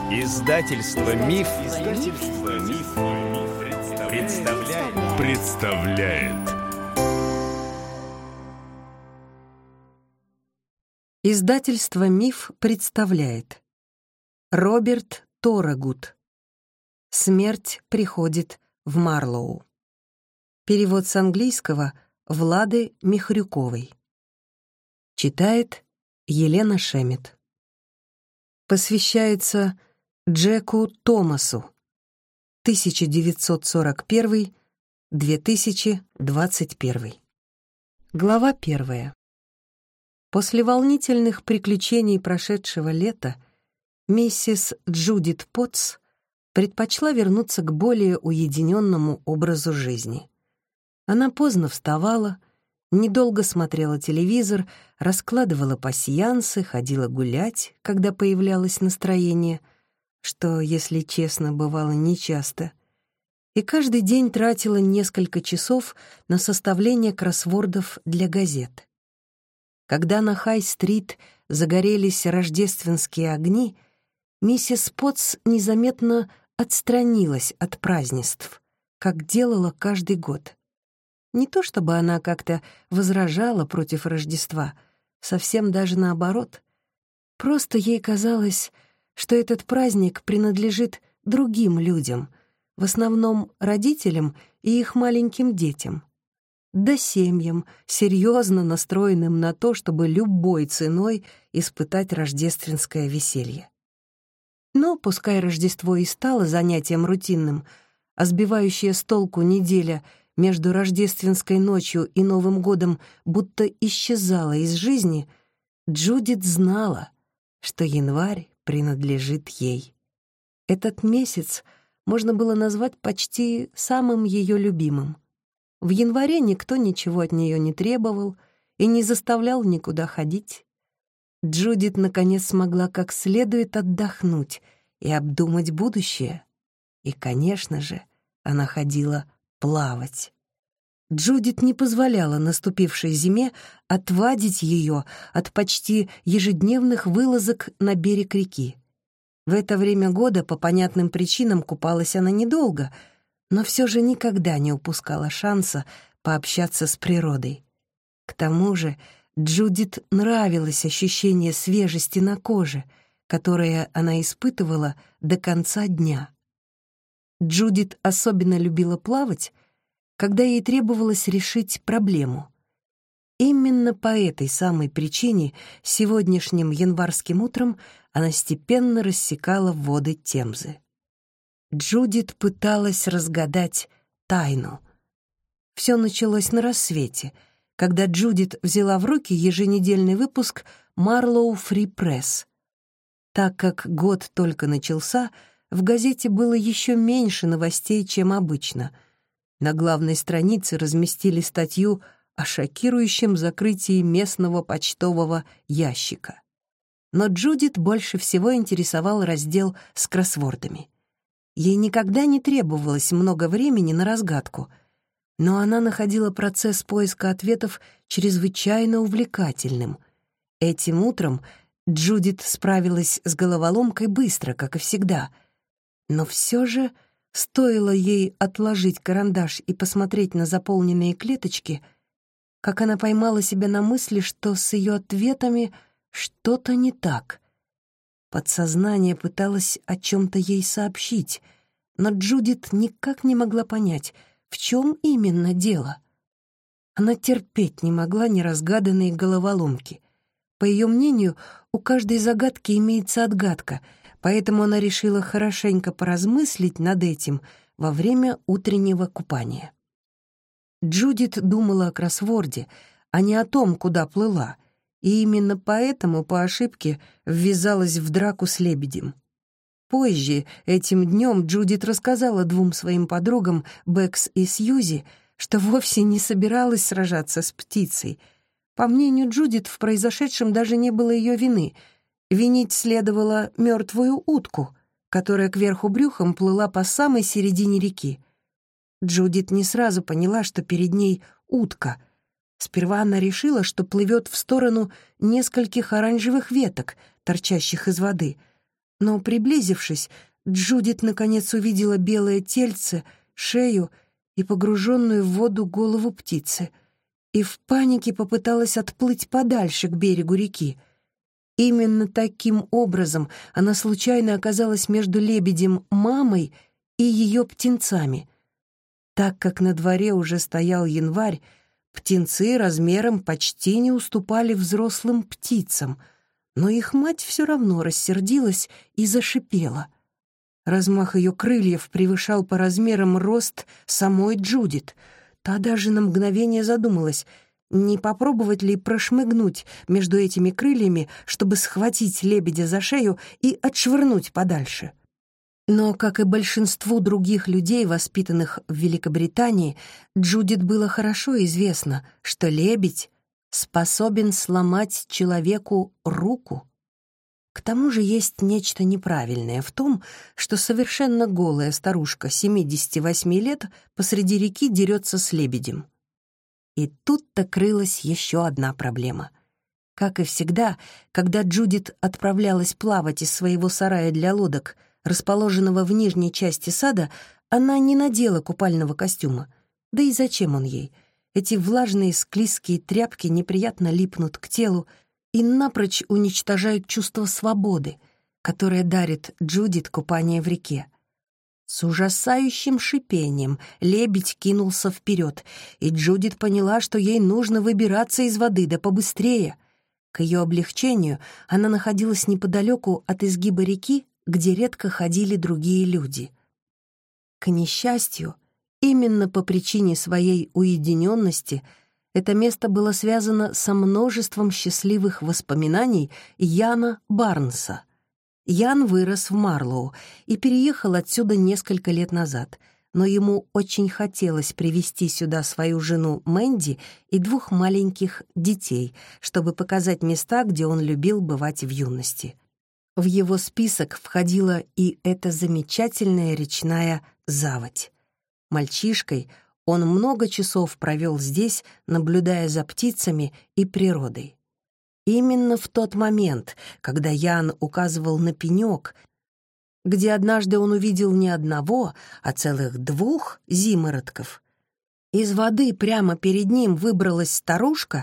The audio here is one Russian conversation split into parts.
Издательство Миф, представляет. Издательство Миф представляет. Роберт Торрегуд. «Смерть приходит в Марлоу». Перевод с английского Влады Михрюковой. Читает Елена Шемет. Посвящается Джеку Томасу. 1941-2021. Глава 1. После волнительных приключений прошедшего лета миссис Джудит Потс предпочла вернуться к более уединенному образу жизни. Она поздно вставала, недолго смотрела телевизор, раскладывала пасьянсы, ходила гулять, когда появлялось настроение, что, если честно, бывало нечасто, и каждый день тратила несколько часов на составление кроссвордов для газет. Когда на Хай-стрит загорелись рождественские огни, миссис Потс незаметно отстранилась от празднеств, как делала каждый год. Не то чтобы она как-то возражала против Рождества, совсем даже наоборот. Просто ей казалось, что этот праздник принадлежит другим людям, в основном родителям и их маленьким детям, да семьям, серьезно настроенным на то, чтобы любой ценой испытать рождественское веселье. Но пускай Рождество и стало занятием рутинным, а сбивающая с толку неделя между рождественской ночью и Новым годом будто исчезала из жизни, Джудит знала, что январь принадлежит ей. Этот месяц можно было назвать почти самым ее любимым. В январе никто ничего от нее не требовал и не заставлял никуда ходить. Джудит наконец смогла как следует отдохнуть и обдумать будущее. И, конечно же, она ходила плавать. Джудит не позволяла наступившей зиме отвадить ее от почти ежедневных вылазок на берег реки. В это время года по понятным причинам купалась она недолго, но все же никогда не упускала шанса пообщаться с природой. К тому же Джудит нравилось ощущение свежести на коже, которое она испытывала до конца дня. Джудит особенно любила плавать, когда ей требовалось решить проблему. Именно по этой самой причине сегодняшним январским утром она степенно рассекала воды Темзы. Джудит пыталась разгадать тайну. Все началось на рассвете, когда Джудит взяла в руки еженедельный выпуск «Марлоу Фри Пресс». Так как год только начался, в газете было еще меньше новостей, чем обычно. На главной странице разместили статью о шокирующем закрытии местного почтового ящика. Но Джудит больше всего интересовал раздел с кроссвордами. Ей никогда не требовалось много времени на разгадку, но она находила процесс поиска ответов чрезвычайно увлекательным. Этим утром Джудит справилась с головоломкой быстро, как и всегда, но все же стоило ей отложить карандаш и посмотреть на заполненные клеточки, как она поймала себя на мысли, что с ее ответами что-то не так. Подсознание пыталось о чем-то ей сообщить, но Джудит никак не могла понять, в чем именно дело. Она терпеть не могла неразгаданные головоломки. По ее мнению, у каждой загадки имеется отгадка, поэтому она решила хорошенько поразмыслить над этим во время утреннего купания. Джудит думала о кроссворде, а не о том, куда плыла, и именно поэтому по ошибке ввязалась в драку с лебедем. Позже, этим днем, Джудит рассказала двум своим подругам, Бэкс и Сьюзи, что вовсе не собиралась сражаться с птицей. По мнению Джудит, в произошедшем даже не было ее вины. Винить следовало мертвую утку, которая кверху брюхом плыла по самой середине реки. Джудит не сразу поняла, что перед ней утка. Сперва она решила, что плывет в сторону нескольких оранжевых веток, торчащих из воды, Но, приблизившись, Джудит наконец увидела белое тельце, шею и погруженную в воду голову птицы, и в панике попыталась отплыть подальше к берегу реки. Именно таким образом она случайно оказалась между лебедем-мамой и ее птенцами. Так как на дворе уже стоял январь, птенцы размером почти не уступали взрослым птицам, но их мать все равно рассердилась и зашипела. Размах ее крыльев превышал по размерам рост самой Джудит. Та даже на мгновение задумалась, не попробовать ли прошмыгнуть между этими крыльями, чтобы схватить лебедя за шею и отшвырнуть подальше. Но, как и большинству других людей, воспитанных в Великобритании, Джудит было хорошо известно, что лебедь способен сломать человеку руку. К тому же есть нечто неправильное в том, что совершенно голая старушка 78 лет посреди реки дерется с лебедем. И тут-то крылась еще одна проблема. Как и всегда, когда Джудит отправлялась плавать из своего сарая для лодок, расположенного в нижней части сада, она не надела купального костюма. Да и зачем он ей? Эти влажные склизкие тряпки неприятно липнут к телу и напрочь уничтожают чувство свободы, которое дарит Джудит купание в реке. С ужасающим шипением лебедь кинулся вперед, и Джудит поняла, что ей нужно выбираться из воды, да побыстрее. К ее облегчению она находилась неподалеку от изгиба реки, где редко ходили другие люди. К несчастью, именно по причине своей уединенности это место было связано со множеством счастливых воспоминаний Яна Барнса. Ян вырос в Марлоу и переехал отсюда несколько лет назад, но ему очень хотелось привезти сюда свою жену Мэнди и 2 маленьких детей, чтобы показать места, где он любил бывать в юности. В его список входила и эта замечательная речная заводь. Мальчишкой он много часов провел здесь, наблюдая за птицами и природой. Именно в тот момент, когда Ян указывал на пенек, где однажды он увидел не одного, а целых 2 зимородков, из воды прямо перед ним выбралась старушка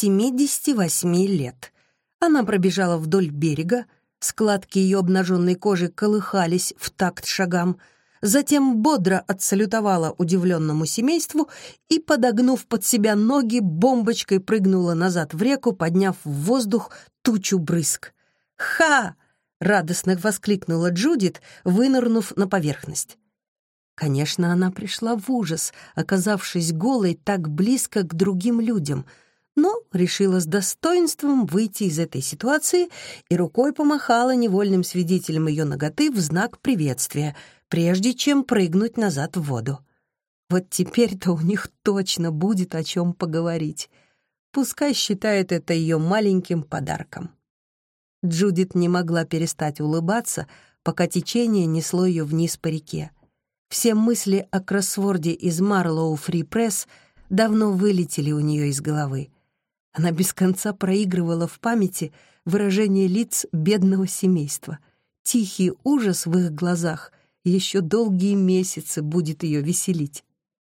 78 лет. Она пробежала вдоль берега, складки ее обнаженной кожи колыхались в такт шагам, затем бодро отсалютовала удивленному семейству и, подогнув под себя ноги, бомбочкой прыгнула назад в реку, подняв в воздух тучу брызг. «Ха!» — радостно воскликнула Джудит, вынырнув на поверхность. Конечно, она пришла в ужас, оказавшись голой так близко к другим людям, но решила с достоинством выйти из этой ситуации и рукой помахала невольным свидетелям ее наготы в знак приветствия, прежде чем прыгнуть назад в воду. Вот теперь-то у них точно будет о чем поговорить. Пускай считает это ее маленьким подарком. Джудит не могла перестать улыбаться, пока течение несло ее вниз по реке. Все мысли о кроссворде из Marlowe Free Press давно вылетели у нее из головы. Она без конца проигрывала в памяти выражение лиц бедного семейства. Тихий ужас в их глазах еще долгие месяцы будет ее веселить.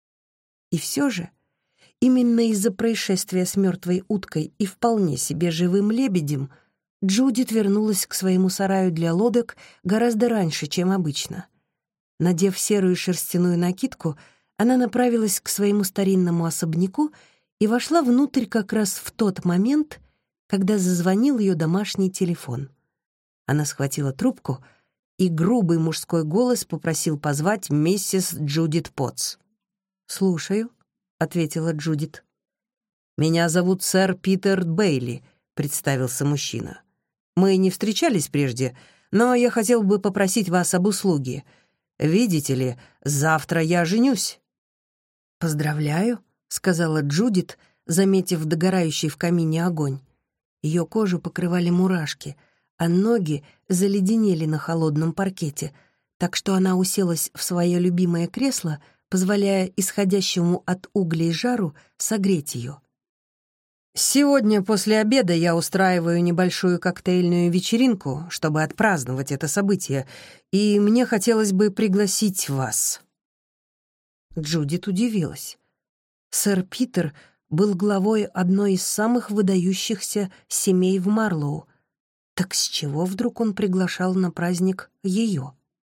И все же, именно из-за происшествия с мертвой уткой и вполне себе живым лебедем Джудит вернулась к своему сараю для лодок гораздо раньше, чем обычно. Надев серую шерстяную накидку, она направилась к своему старинному особняку и вошла внутрь как раз в тот момент, когда зазвонил ее домашний телефон. Она схватила трубку, и грубый мужской голос попросил позвать миссис Джудит Потс. «Слушаю», — ответила Джудит. «Меня зовут сэр Питер Бейли», — представился мужчина. «Мы не встречались прежде, но я хотел бы попросить вас об услуге. Видите ли, завтра я женюсь». «Поздравляю», — сказала Джудит, заметив догорающий в камине огонь. Ее кожу покрывали мурашки, а ноги заледенели на холодном паркете, так что она уселась в свое любимое кресло, позволяя исходящему от углей жару согреть ее. Сегодня после обеда я устраиваю небольшую коктейльную вечеринку, чтобы отпраздновать это событие, и мне хотелось бы пригласить вас». Джудит удивилась. Сэр Питер был главой одной из самых выдающихся семей в Марлоу. Так с чего вдруг он приглашал на праздник ее?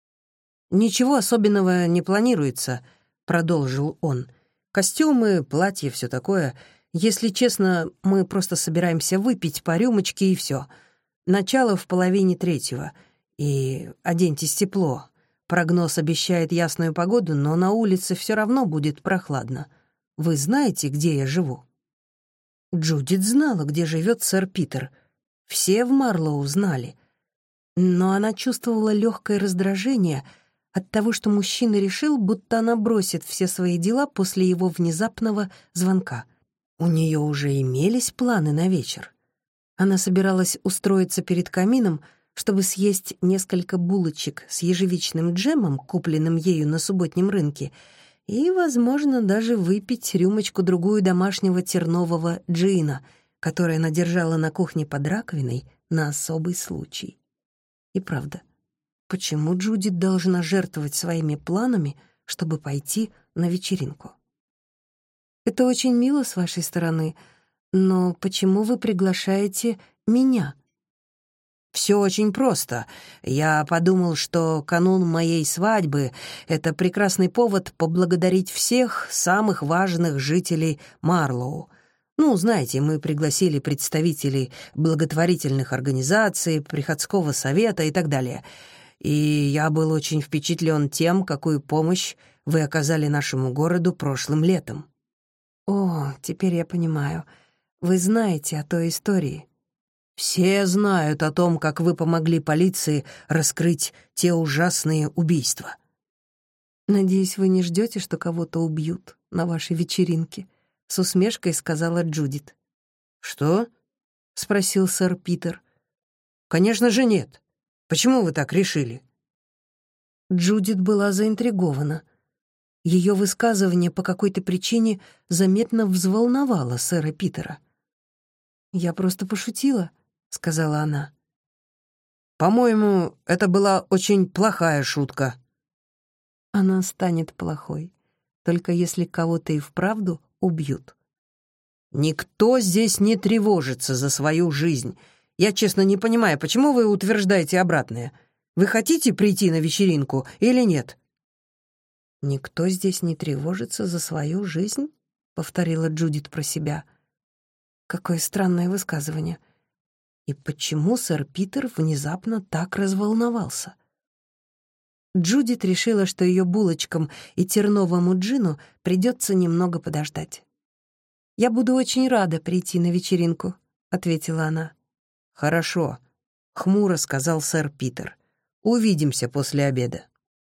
«Ничего особенного не планируется», — продолжил он. «Костюмы, платья, все такое. Если честно, мы просто собираемся выпить по рюмочке и все. Начало в 2:30. И оденьтесь тепло. Прогноз обещает ясную погоду, но на улице все равно будет прохладно. Вы знаете, где я живу?» Джудит знала, где живет сэр Питер. Все в Марлоу знали. Но она чувствовала легкое раздражение от того, что мужчина решил, будто она бросит все свои дела после его внезапного звонка. У нее уже имелись планы на вечер. Она собиралась устроиться перед камином, чтобы съесть несколько булочек с ежевичным джемом, купленным ею на субботнем рынке, и, возможно, даже выпить рюмочку-другую домашнего тернового джина, который она держала на кухне под раковиной на особый случай. И правда, почему Джудит должна жертвовать своими планами, чтобы пойти на вечеринку? «Это очень мило с вашей стороны, но почему вы приглашаете меня?» «Все очень просто. Я подумал, что канун моей свадьбы — это прекрасный повод поблагодарить всех самых важных жителей Марлоу. Ну, знаете, мы пригласили представителей благотворительных организаций, приходского совета и так далее. И я был очень впечатлен тем, какую помощь вы оказали нашему городу прошлым летом». «О, теперь я понимаю. Вы знаете о той истории». «Все знают о том, как вы помогли полиции раскрыть те ужасные убийства». «Надеюсь, вы не ждете, что кого-то убьют на вашей вечеринке», — с усмешкой сказала Джудит. «Что?» — спросил сэр Питер. «Конечно же нет. Почему вы так решили?» Джудит была заинтригована. Ее высказывание по какой-то причине заметно взволновало сэра Питера. «Я просто пошутила», — сказала она. «По-моему, это была очень плохая шутка». «Она станет плохой, только если кого-то и вправду убьют». «Никто здесь не тревожится за свою жизнь. Я, честно, не понимаю, почему вы утверждаете обратное. Вы хотите прийти на вечеринку или нет?» «Никто здесь не тревожится за свою жизнь?» — повторила Джудит про себя. Какое странное высказывание. И почему сэр Питер внезапно так разволновался? Джудит решила, что ее булочкам и терновому джину придется немного подождать. «Я буду очень рада прийти на вечеринку», — ответила она. «Хорошо», — хмуро сказал сэр Питер. «Увидимся после обеда».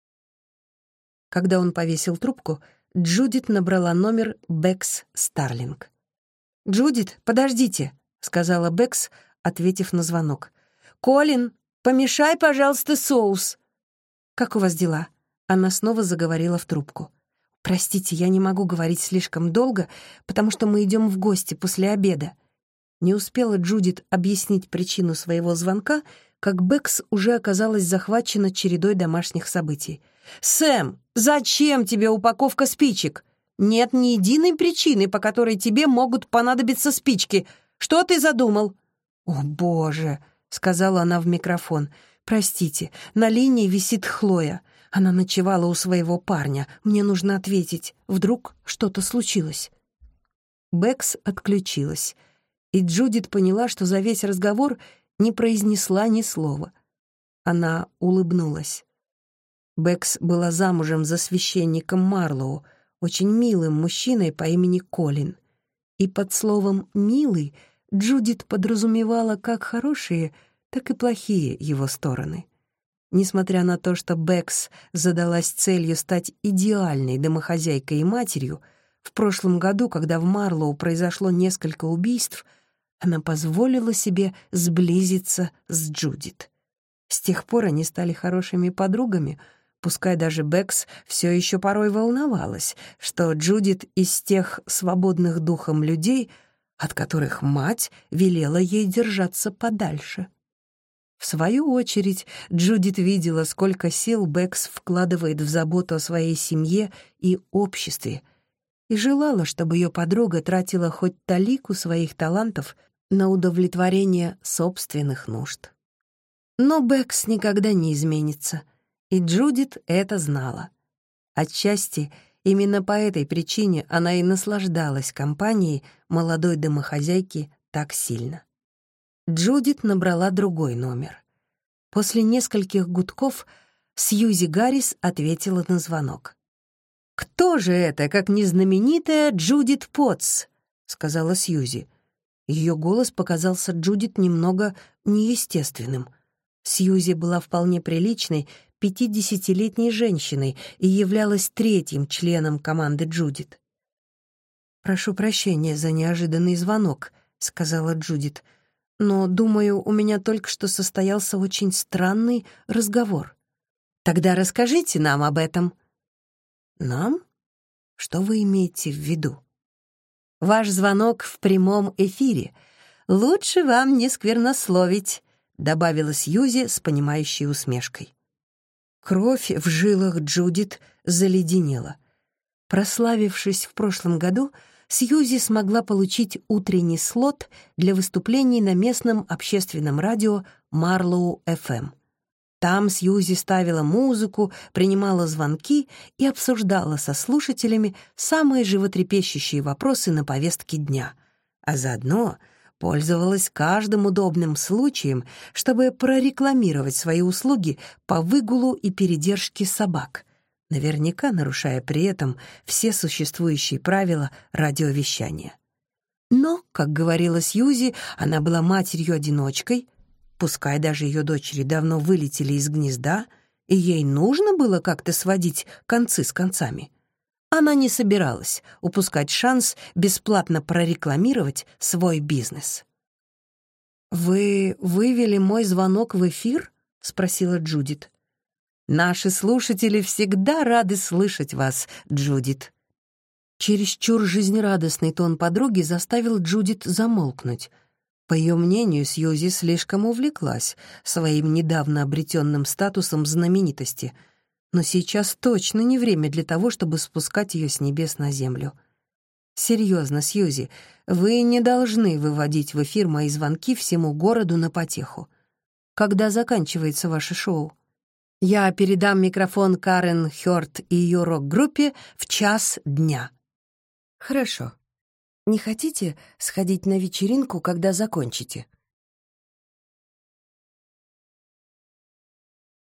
Когда он повесил трубку, Джудит набрала номер Бэкс Старлинг. «Джудит, подождите», — сказала Бэкс, ответив на звонок. «Колин, помешай, пожалуйста, соус». «Как у вас дела?» Она снова заговорила в трубку. «Простите, я не могу говорить слишком долго, потому что мы идем в гости после обеда». Не успела Джудит объяснить причину своего звонка, как Бэкс уже оказалась захвачена чередой домашних событий. «Сэм, зачем тебе упаковка спичек? Нет ни единой причины, по которой тебе могут понадобиться спички. Что ты задумал?» «О, Боже!» — сказала она в микрофон. «Простите, на линии висит Хлоя. Она ночевала у своего парня. Мне нужно ответить. Вдруг что-то случилось?» Бэкс отключилась, и Джудит поняла, что за весь разговор не произнесла ни слова. Она улыбнулась. Бэкс была замужем за священником Марлоу, очень милым мужчиной по имени Колин. И под словом «милый» Джудит подразумевала как хорошие, так и плохие его стороны. Несмотря на то, что Бэкс задалась целью стать идеальной домохозяйкой и матерью, в прошлом году, когда в Марлоу произошло несколько убийств, она позволила себе сблизиться с Джудит. С тех пор они стали хорошими подругами, пускай даже Бэкс все еще порой волновалась, что Джудит из тех свободных духом людей, от которых мать велела ей держаться подальше. В свою очередь, Джудит видела, сколько сил Бэкс вкладывает в заботу о своей семье и обществе, и желала, чтобы ее подруга тратила хоть талику своих талантов на удовлетворение собственных нужд. Но Бэкс никогда не изменится, и Джудит это знала. Отчасти именно по этой причине она и наслаждалась компанией молодой домохозяйки так сильно. Джудит набрала другой номер. После нескольких гудков Сьюзи Гаррис ответила на звонок. «Кто же это, как незнаменитая Джудит Потс?» — сказала Сьюзи. Ее голос показался Джудит немного неестественным. Сьюзи была вполне приличной, 50-летней женщиной и являлась третьим членом команды Джудит. «Прошу прощения за неожиданный звонок», — сказала Джудит, «но, думаю, у меня только что состоялся очень странный разговор». «Тогда расскажите нам об этом». «Нам? Что вы имеете в виду?» «Ваш звонок в прямом эфире. Лучше вам не сквернословить», — добавила Сьюзи с понимающей усмешкой. Кровь в жилах Джудит заледенела. Прославившись в прошлом году, Сьюзи смогла получить утренний слот для выступлений на местном общественном радио Марлоу-ФМ. Там Сьюзи ставила музыку, принимала звонки и обсуждала со слушателями самые животрепещущие вопросы на повестке дня, а заодно пользовалась каждым удобным случаем, чтобы прорекламировать свои услуги по выгулу и передержке собак, наверняка нарушая при этом все существующие правила радиовещания. Но, как говорила Сьюзи, она была матерью-одиночкой, пускай даже ее дочери давно вылетели из гнезда, и ей нужно было как-то сводить концы с концами. Она не собиралась упускать шанс бесплатно прорекламировать свой бизнес. «Вы вывели мой звонок в эфир?» — спросила Джудит. «Наши слушатели всегда рады слышать вас, Джудит». Чересчур жизнерадостный тон подруги заставил Джудит замолкнуть. По ее мнению, Сьюзи слишком увлеклась своим недавно обретенным статусом знаменитости, но сейчас точно не время для того, чтобы спускать ее с небес на землю. Серьезно, Сьюзи, вы не должны выводить в эфир мои звонки всему городу на потеху. Когда заканчивается ваше шоу? Я передам микрофон Карен Хёрд и ее рок-группе в 1:00 дня. Хорошо. Не хотите сходить на вечеринку, когда закончите?